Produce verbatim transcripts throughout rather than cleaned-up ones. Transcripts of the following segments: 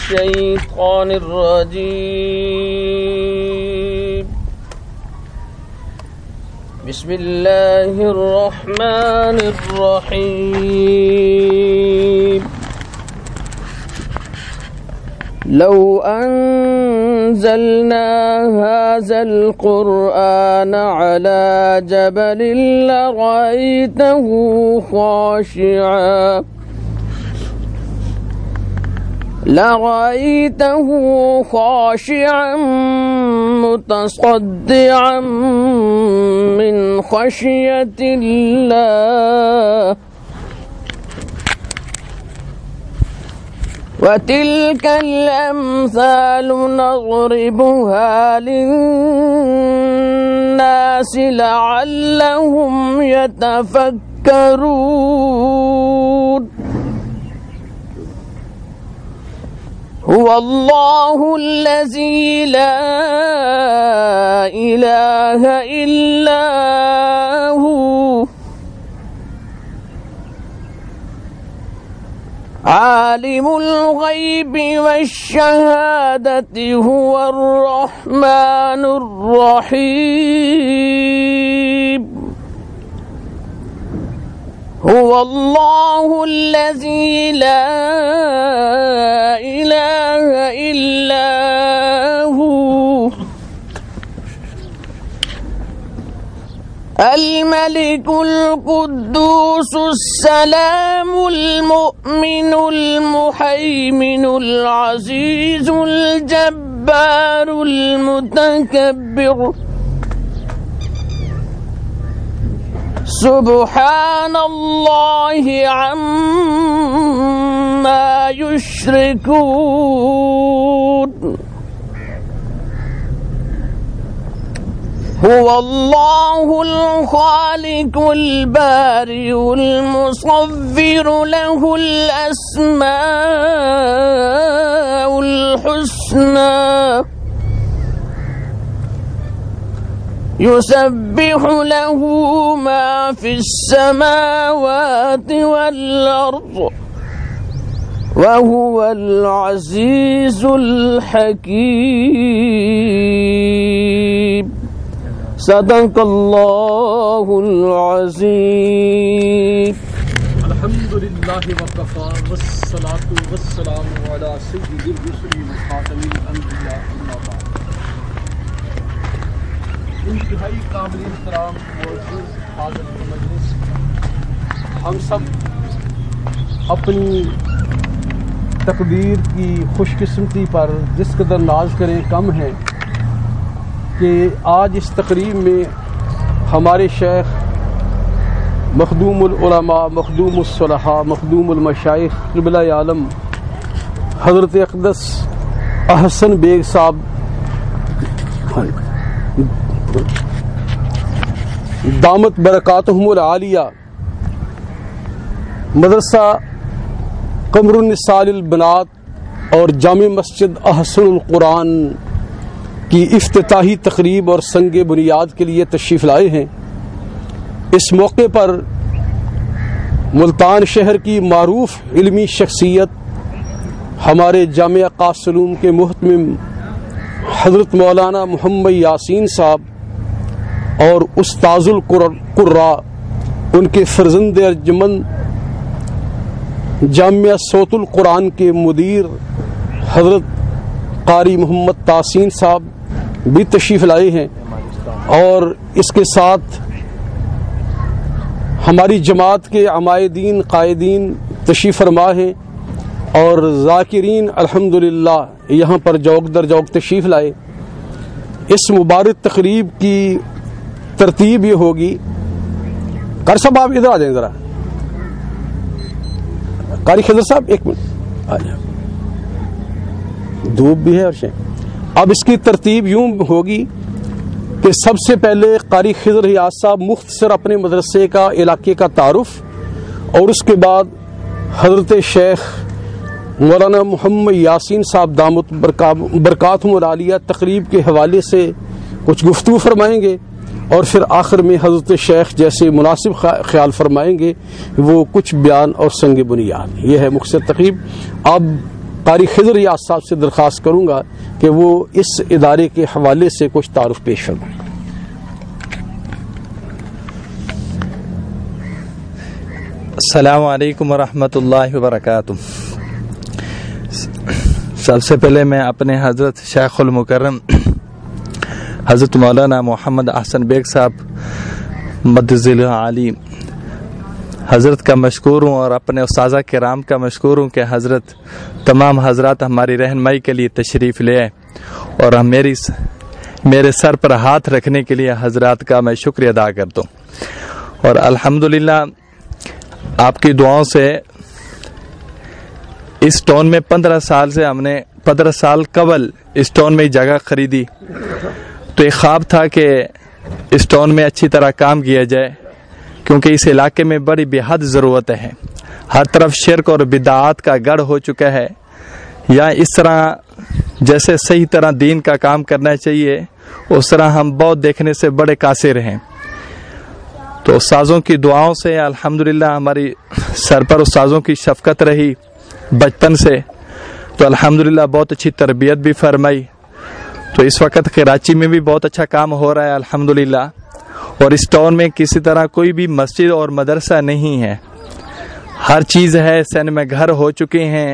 الشيطان الرجيم بسم الله الرحمن الرحيم لو أنزلنا هذا القرآن على جبل لرأيته خاشعا لرأيته خاشعا متصدعا من خشية الله وتلك الأمثال نضربها للناس لعلهم يتفكرون هو الله الذي لا إله إلا هو عالم الغيب والشهادة هو الرحمن الرحيم هو الله الذي لا إله إلا هو الملك القدوس السلام المؤمن المهيمن العزيز الجبار المتكبر سبحان الله عما يشركون هو الله الخالق البارئ المصور له الأسماء الحسنى يسبح له ما في السماوات والأرض وهو العزيز الحكيم صدق الله العظيم الحمد لله وكفى والصلاة والسلام على سيد الرسل وخاتم الأنبياء أما بعد. انتہائی قابل احترام معزز حاضر مجلس، ہم سب اپنی تقدیر کی خوش قسمتی پر جس قدر ناز کریں کم ہیں کہ آج اس تقریب میں ہمارے شیخ مخدوم العلماء، مخدوم الصلحاء، مخدوم المشائخ قبلہ عالم حضرت اقدس احسن بیگ صاحب دامت برکاتہم العالیہ مدرسہ قمر النساء البنات اور جامع مسجد احسن القرآن کی افتتاحی تقریب اور سنگ بنیاد کے لیے تشریف لائے ہیں۔ اس موقع پر ملتان شہر کی معروف علمی شخصیت ہمارے جامعہ قاسلوم کے محتمم حضرت مولانا محمد یاسین صاحب اور استاذ القراء ان کے فرزند ارجمند جامعہ صوت القرآن کے مدیر حضرت قاری محمد تحسین صاحب بھی تشریف لائے ہیں، اور اس کے ساتھ ہماری جماعت کے عمائدین قائدین تشریف فرما ہیں اور ذاکرین الحمدللہ یہاں پر جوق در جوق تشریف لائے۔ اس مبارک تقریب کی ترتیب یہ ہوگی، قاری صاحب آپ ادھر آ جائیں ذرا، قاری خضر صاحب ایک منٹ آ جائیں، دھوپ بھی ہے اور شے۔ اب اس کی ترتیب یوں ہوگی کہ سب سے پہلے قاری خضر ریاض صاحب مختصر اپنے مدرسے کا علاقے کا تعارف، اور اس کے بعد حضرت شیخ مولانا محمد یاسین صاحب دامت برکاتہم العالیہ تقریب کے حوالے سے کچھ گفتگو فرمائیں گے، اور پھر آخر میں حضرت شیخ جیسے مناسب خیال فرمائیں گے وہ کچھ بیان اور سنگ بنیاد۔ یہ ہے مختصر تقریب۔ اب قاری خضر ریاض صاحب سے درخواست کروں گا کہ وہ اس ادارے کے حوالے سے کچھ تعارف پیش فرمائیں۔ السلام علیکم ورحمۃ اللہ وبرکاتہ۔ سب سے پہلے میں اپنے حضرت شیخ المکرم حضرت مولانا محمد احسن بیگ صاحب مدذل عالی حضرت کا مشکور ہوں اور اپنے استاذہ کرام کا مشکور ہوں کہ حضرت تمام حضرات ہماری رہنمائی کے لیے تشریف لے آئے، اور ہم میری میرے سر پر ہاتھ رکھنے کے لیے حضرات کا میں شکریہ ادا کرتا ہوں۔ اور الحمدللہ آپ کی دعاؤں سے اس ٹاؤن میں پندرہ سال سے ہم نے پندرہ سال قبل اس ٹاؤن میں جگہ خریدی، تو ایک خواب تھا کہ اس ٹاؤن میں اچھی طرح کام کیا جائے، کیونکہ اس علاقے میں بڑی بے حد ضرورت ہے، ہر طرف شرک اور بدعات کا گڑھ ہو چکا ہے، یا اس طرح جیسے صحیح طرح دین کا کام کرنا چاہیے اس طرح ہم بہت دیکھنے سے بڑے قاصر ہیں۔ تو استاذوں کی دعاؤں سے الحمدللہ ہماری سر پر استاذوں کی شفقت رہی بچپن سے، تو الحمدللہ بہت اچھی تربیت بھی فرمائی۔ تو اس وقت کراچی میں بھی بہت اچھا کام ہو رہا ہے الحمدللہ، اور اس ٹاؤن میں کسی طرح کوئی بھی مسجد اور مدرسہ نہیں ہے، ہر چیز ہے، سین میں گھر ہو چکے ہیں،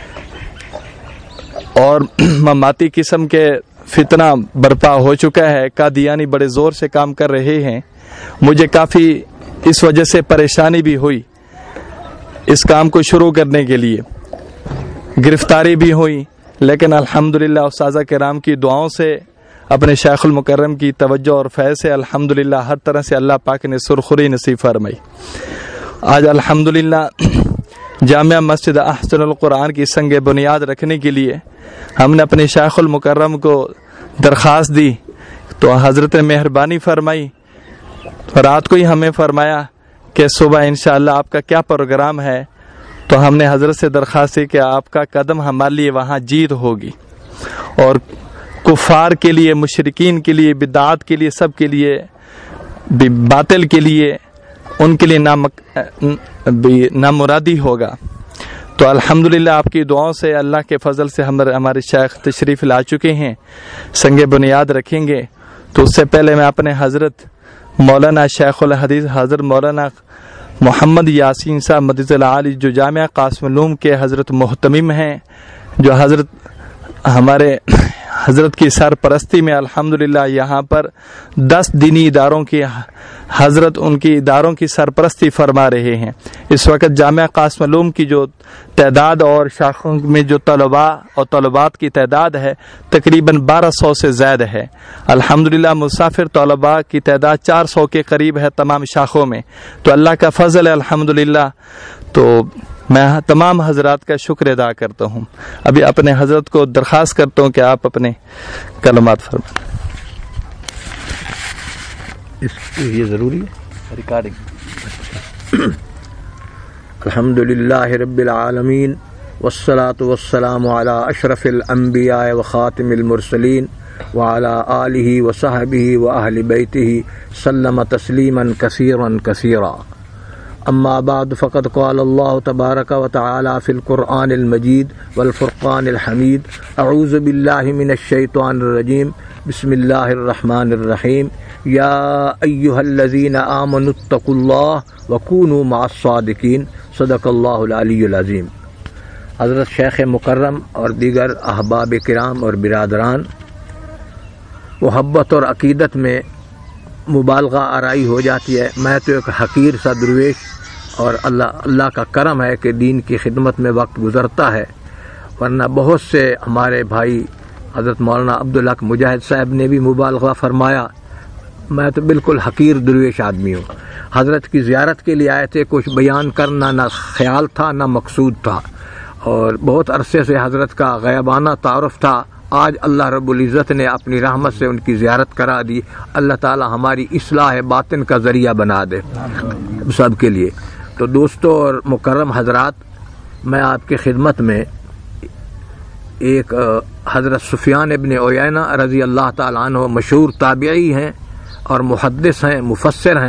اور مماتی قسم کے فتنہ برپا ہو چکا ہے، قادیانی بڑے زور سے کام کر رہے ہیں۔ مجھے کافی اس وجہ سے پریشانی بھی ہوئی اس کام کو شروع کرنے کے لیے، گرفتاری بھی ہوئی، لیکن الحمدللہ استاذہ کرام کی دعاؤں سے، اپنے شیخ المکرم کی توجہ اور فیض سے الحمدللہ ہر طرح سے اللہ پاک نے سرخری نصیب فرمائی۔ آج الحمدللہ جامعہ مسجد احسن القرآن کی سنگ بنیاد رکھنے کے لیے ہم نے اپنے شیخ المکرم کو درخواست دی، تو حضرت نے مہربانی فرمائی، رات کو ہی ہمیں فرمایا کہ صبح انشاءاللہ آپ کا کیا پروگرام ہے، تو ہم نے حضرت سے درخواست کی کہ آپ کا قدم ہمارے لیے وہاں جیت ہوگی، اور کفار کے لیے، مشرکین کے لیے، بدعات کے لیے، سب کے لیے، باطل کے لیے، ان کے لیے نامرادی ہوگا۔ تو الحمدللہ آپ کی دعاؤں سے، اللہ کے فضل سے ہمارے شیخ تشریف لا چکے ہیں، سنگ بنیاد رکھیں گے۔ تو اس سے پہلے میں اپنے حضرت مولانا شیخ الحدیث حضرت مولانا محمد یاسین صاحب مدذل عالی، جو جامعہ قاسم العلوم کے حضرت محتمم ہیں، جو حضرت ہمارے حضرت کی سرپرستی میں الحمدللہ یہاں پر دس دینی اداروں کی حضرت ان کی اداروں کی سرپرستی فرما رہے ہیں۔ اس وقت جامعہ قاسم العلوم کی جو تعداد اور شاخوں میں جو طلباء اور طلبات کی تعداد ہے تقریباً بارہ سو سے زائد ہے۔ الحمدللہ مسافر طلباء کی تعداد چار سو کے قریب ہے تمام شاخوں میں، تو اللہ کا فضل ہے الحمدللہ۔ تو میں تمام حضرات کا شکر ادا کرتا ہوں۔ ابھی اپنے حضرت کو درخواست کرتا ہوں کہ آپ اپنے کلمات فرمائیں۔ یہ ضروری ہے ریکارڈنگ۔ الحمدللہ رب العالمین والصلاة والسلام علی اشرف الانبیاء وخاتم المرسلین وعلی آلہ وصحبہ واہل بیتہ سلم تسلیما کثیرا کثیرا۔ اما بعد فقد قال اللہ تبارک و تعالی فی القرآن المجید والفرقان الحمید۔ اعوذ باللہ من الشیطان الرجیم، بسم اللہ الرحمن الرحیم۔ یا ایہا الذین آمنوا اتقوا اللہ وکونوا مع الصادقین، صدق اللہ العلی العظیم۔ حضرت شیخ مکرم اور دیگر احباب کرام اور برادران، محبت اور عقیدت میں مبالغہ آرائی ہو جاتی ہے۔ میں تو ایک حقیر سا درویش، اور اللہ اللہ کا کرم ہے کہ دین کی خدمت میں وقت گزرتا ہے، ورنہ بہت سے ہمارے بھائی حضرت مولانا عبدالحق مجاہد صاحب نے بھی مبالغہ فرمایا، میں تو بالکل حقیر درویش آدمی ہوں۔ حضرت کی زیارت کے لیے آئے تھے، کچھ بیان کرنا نہ خیال تھا نہ مقصود تھا، اور بہت عرصے سے حضرت کا غیبانہ تعارف تھا۔ آج اللہ رب العزت نے اپنی رحمت سے ان کی زیارت کرا دی۔ اللہ تعالی ہماری اصلاح باطن کا ذریعہ بنا دے سب کے لیے۔ تو دوستو اور مکرم حضرات، میں آپ کی خدمت میں ایک حضرت سفیان ابن عیینہ رضی اللہ تعالیٰ عنہ، مشہور تابعی ہیں اور محدث ہیں، مفسر ہیں،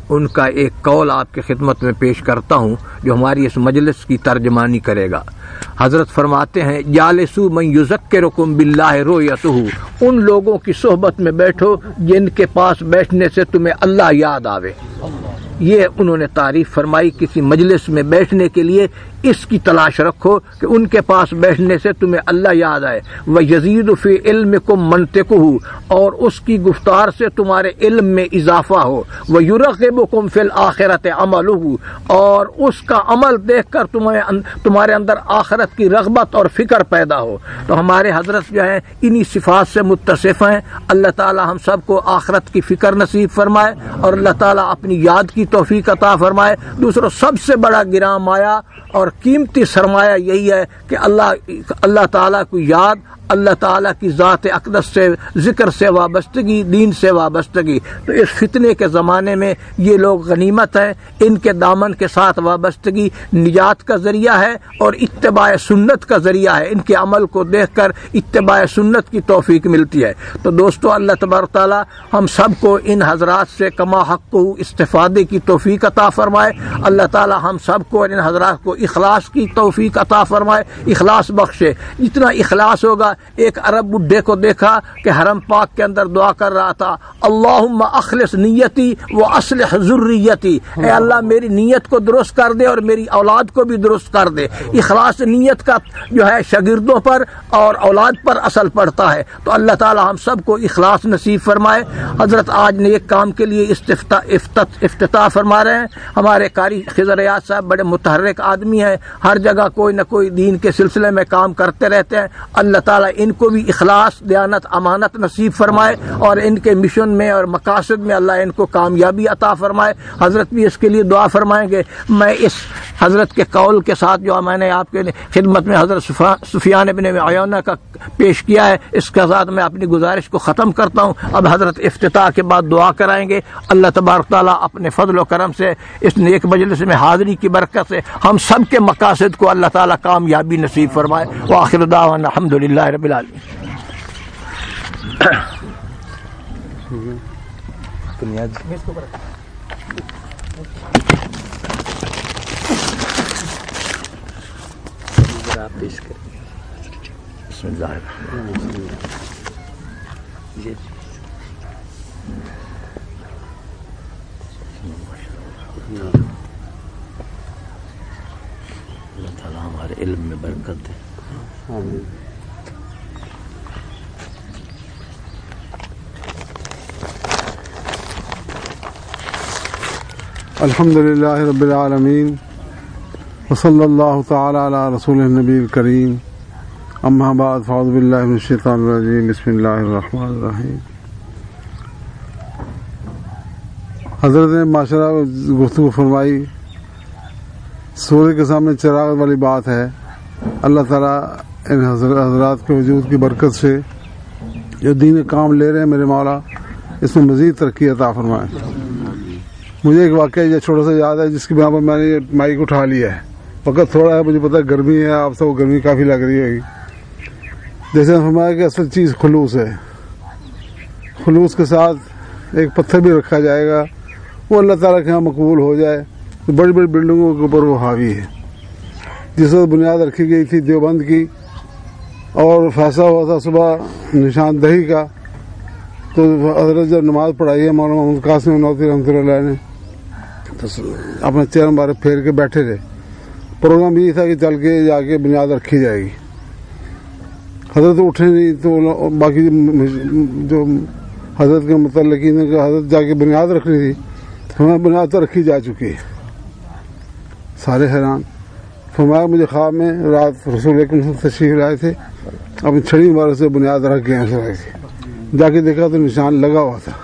ان کا ایک قول آپ کی خدمت میں پیش کرتا ہوں جو ہماری اس مجلس کی ترجمانی کرے گا۔ حضرت فرماتے ہیں جالسو من یذکرکم باللہ رؤیتہ، ان لوگوں کی صحبت میں بیٹھو جن کے پاس بیٹھنے سے تمہیں اللہ یاد آوے۔ یہ انہوں نے تعریف فرمائی، کسی مجلس میں بیٹھنے کے لیے اس کی تلاش رکھو کہ ان کے پاس بیٹھنے سے تمہیں اللہ یاد آئے۔ وَيَزِيدُ فِي عِلْمِكُمْ مَنْطِقُهُ، اور اس کی گفتار سے تمہارے علم میں اضافہ ہو۔ وَيُرَغِّبُكُمْ فِي الْآخِرَةِ عَمَلُهُ، اور اس کا عمل دیکھ کر تمہیں تمہارے اندر آخرت کی رغبت اور فکر پیدا ہو۔ تو ہمارے حضرت جو ہیں انہی صفات سے متصف ہیں۔ اللہ تعالی ہم سب کو آخرت کی فکر نصیب فرمائے اور اللہ تعالی اپنی یاد کی توفیق عطا فرمائے۔ دوسروں سب سے بڑا گراں مایا اور قیمتی سرمایہ یہی ہے کہ اللہ اللہ تعالیٰ کو یاد، اللہ تعالیٰ کی ذات اقدس سے ذکر سے وابستگی، دین سے وابستگی۔ تو اس فتنے کے زمانے میں یہ لوگ غنیمت ہیں، ان کے دامن کے ساتھ وابستگی نجات کا ذریعہ ہے اور اتباع سنت کا ذریعہ ہے۔ ان کے عمل کو دیکھ کر اتباع سنت کی توفیق ملتی ہے۔ تو دوستو اللہ تبارک تعالیٰ ہم سب کو ان حضرات سے کما حق کو استفادے کی توفیق عطا فرمائے۔ اللہ تعالیٰ ہم سب کو اور ان حضرات کو اخلاص کی توفیق عطا فرمائے، اخلاص بخشے۔ جتنا اخلاص ہوگا، ایک عرب بڈھے کو دیکھا کہ حرم پاک کے اندر دعا کر رہا تھا، اللہم اخلص نیتی و اصلح ذریتی، اے اللہ میری نیت کو درست کر دے اور میری اولاد کو بھی درست کر دے۔ اخلاص نیت کا جو ہے شاگردوں پر اور اولاد پر اثر پڑتا ہے۔ تو اللہ تعالی ہم سب کو اخلاص نصیب فرمائے۔ حضرت آج نیک کام کے لیے افتتاح فرما رہے ہیں۔ ہمارے قاری خضر ریاض صاحب بڑے متحرک آدمی ہیں، ہر جگہ کوئی نہ کوئی دین کے سلسلے میں کام کرتے رہتے ہیں۔ اللہ تعالیٰ ان کو بھی اخلاص، دیانت، امانت نصیب فرمائے اور ان کے مشن میں اور مقاصد میں اللہ ان کو کامیابی عطا فرمائے۔ حضرت بھی اس کے لیے دعا فرمائیں گے۔ میں اس حضرت کے قول کے ساتھ جو میں نے آپ کے خدمت میں حضرت سفیان ابن عیینہ کا پیش کیا ہے، اس کے ساتھ میں اپنی گزارش کو ختم کرتا ہوں۔ اب حضرت افتتاح کے بعد دعا کرائیں گے۔ اللہ تبارک تعالیٰ اپنے فضل و کرم سے اس نیک مجلس میں حاضری کی برکت سے ہم سب کے مقاصد کو اللہ تعالیٰ کامیابی نصیب فرمائے۔ وآخر دعوانا الحمد للہ رب العالمین۔ بسم اللہ الرحمن الرحیم۔ اللہ تعالیٰ ہمارے علم میں برکت دے۔ آمین۔ الحمد للہ رب العالمین وصلی اللہ تعالی علی رسول النبی الکریم، اما بعد فاعوذ باللہ من الشیطان الرجیم، بسم اللہ الرحمن الرحیم۔ حضرت نے معاشرہ گفتگو فرمائی، سورج کے سامنے چراغ والی بات ہے۔ اللہ تعالیٰ ان حضرات کے وجود کی برکت سے جو دین کام لے رہے ہیں میرے مولا، اس میں مزید ترقی عطا فرمائے۔ مجھے ایک واقعہ یہ چھوٹا سا یاد ہے جس کی بنا پر میں نے مائک اٹھا لیا ہے۔ وقت تھوڑا ہے، مجھے پتا ہے گرمی ہے، آپ سب کو گرمی کافی لگ رہی ہوگی۔ جیسے فرمایا کہ اصل چیز خلوص ہے، خلوص کے ساتھ ایک پتھر بھی رکھا جائے گا، وہ اللہ تعالیٰ کے یہاں مقبول ہو جائے تو بڑی بڑی بلڈنگوں کے اوپر وہ حاوی ہے۔ جس وقت بنیاد رکھی گئی تھی دیوبند کی اور فیصلہ ہوا تھا صبح نشاندہی کا، تو حضرت جب نماز پڑھائی ہے مولانا محمد قاسم نوتی رحمۃ اللہ علیہ نے، تو اپنا چہرہ مبارک پھیر کے بیٹھے تھے۔ پروگرام یہ تھا کہ چل کے جا کے بنیاد رکھی جائے گی۔ حضرت اٹھے نہیں تو باقی جو حضرت کے متعلقین نے کہ حضرت جا کے بنیاد رکھنی تھی، ہمیں بنیاد تو رکھی جا چکی ہے۔ سارے حیران۔ فرمایا مجھے خواب میں رات رسول اکرم تشریف لائے تھے، اپنی چھڑی مبارک سے بنیاد رکھ گئے ہیں، جا کے دیکھا تو نشان لگا ہوا تھا۔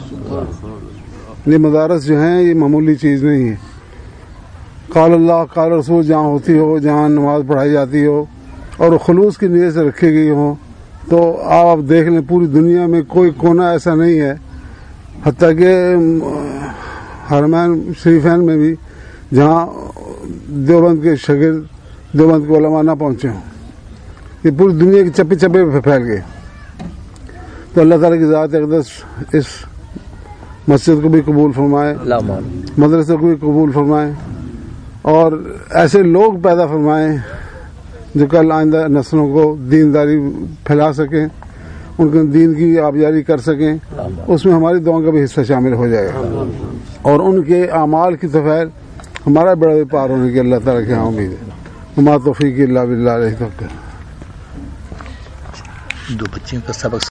یہ مدارس جو ہیں یہ معمولی چیز نہیں ہے۔ قال اللہ قال رسول جہاں ہوتی ہو، جہاں نماز پڑھائی جاتی ہو اور خلوص کی نیت سے رکھی گئی ہوں، تو آپ دیکھ لیں پوری دنیا میں کوئی کونا ایسا نہیں ہے، حتیٰ کہ حرمین شریفین میں بھی، جہاں دیوبند کے شاگرد دیوبند کے علماء نہ پہنچے ہوں۔ یہ پوری دنیا کے چپے چپے پہ پھیل گئے۔ تو اللہ تعالیٰ کی ذات اقدس اس مسجد کو بھی قبول فرمائے، مدرسے کو بھی قبول فرمائے، اور ایسے لوگ پیدا فرمائیں جو کل آئندہ نسلوں کو دینداری پھیلا سکیں، ان کے دین کی آبیاری کر سکیں، اس میں ہماری دعاؤں کا بھی حصہ شامل ہو جائے گا، اور ان کے اعمال کی طرف ہمارا بڑا بھی پار ہونے کی اللہ تعالیٰ کے یہاں امید ہے۔ وما توفیق الا باللہ علیہ توکل۔ دو بچیوں کا سبق